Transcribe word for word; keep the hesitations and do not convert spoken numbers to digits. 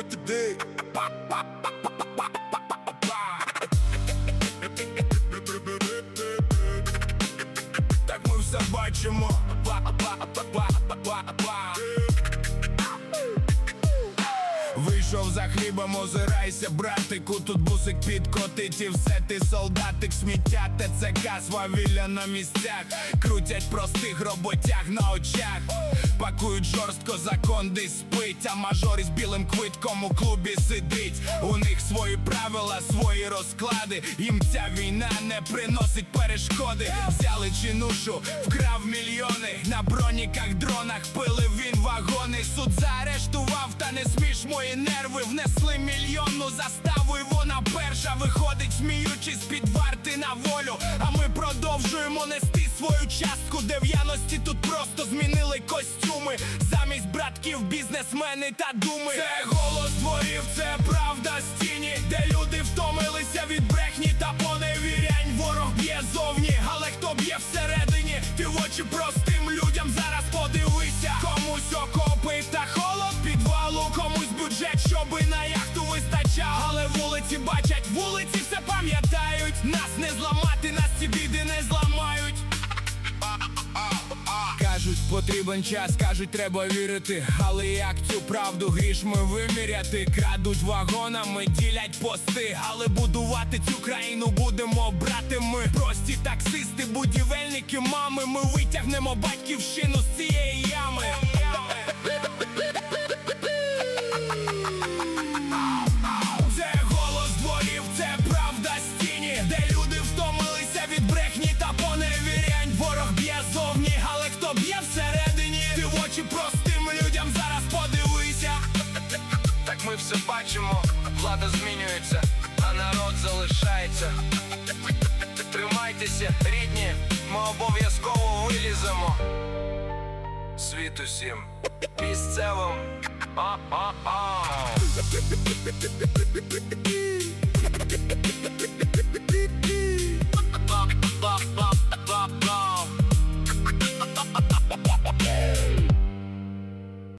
today. Так ми все бачимо. Вийшов за хлібом, озирайся, братику. Тут бусик підкотить і все, ти солдатик. Сміття, ТЦК, свавілля на місцях. Крутять простих роботяг на очах. Пакують жорстко, закон десь спить. А мажор із білим квитком у клубі сидить. У них свої правила, свої розклади. Їм ця війна не приносить перешкоди. Взяли чинушу, вкрав мільйони. На броніках, дронах пилив він вагони. Суд заарештував, та не сміш мої нерви. Внесли мільйонну заставу і вона перша виходить, сміючись під варти на волю. А ми продовжуємо нести свою частку. Дев'яності тут просто змінили костюми. Замість братків бізнесмени та думи. Це голос дворів, це правда з тіні, де люди втомилися від брехні та поневірянь. Ворог б'є зовні, але хто б'є всередині? Ти в очі простим людям зараз подивися. Комусь окопи та холод підвалу, комусь бюджет, щоби на яхту вистачав. Але вулиці бачать, вулиці все пам'ятають. Нас не зламати, нас ці біди не зламають. Кажуть, потрібен час, кажуть, треба вірити. Але як цю правду грішми виміряти? Крадуть вагонами, ділять пости. Але будувати цю країну будемо брати ми. Прості таксисти, будівельники, мами. Ми витягнемо батьківщину з цієї ями. Це голос дворів, це правда з тіні, де люди втомилися від брехні та поневірянь. Ворог б'є зовні, але хто б'є всередині? Ти в очі простим людям зараз подивися. Так ми все бачимо, влада змінюється, а народ залишається. Тримайтеся, рідні, ми обов'язково виліземо. Світ усім місцевим. А-а-а.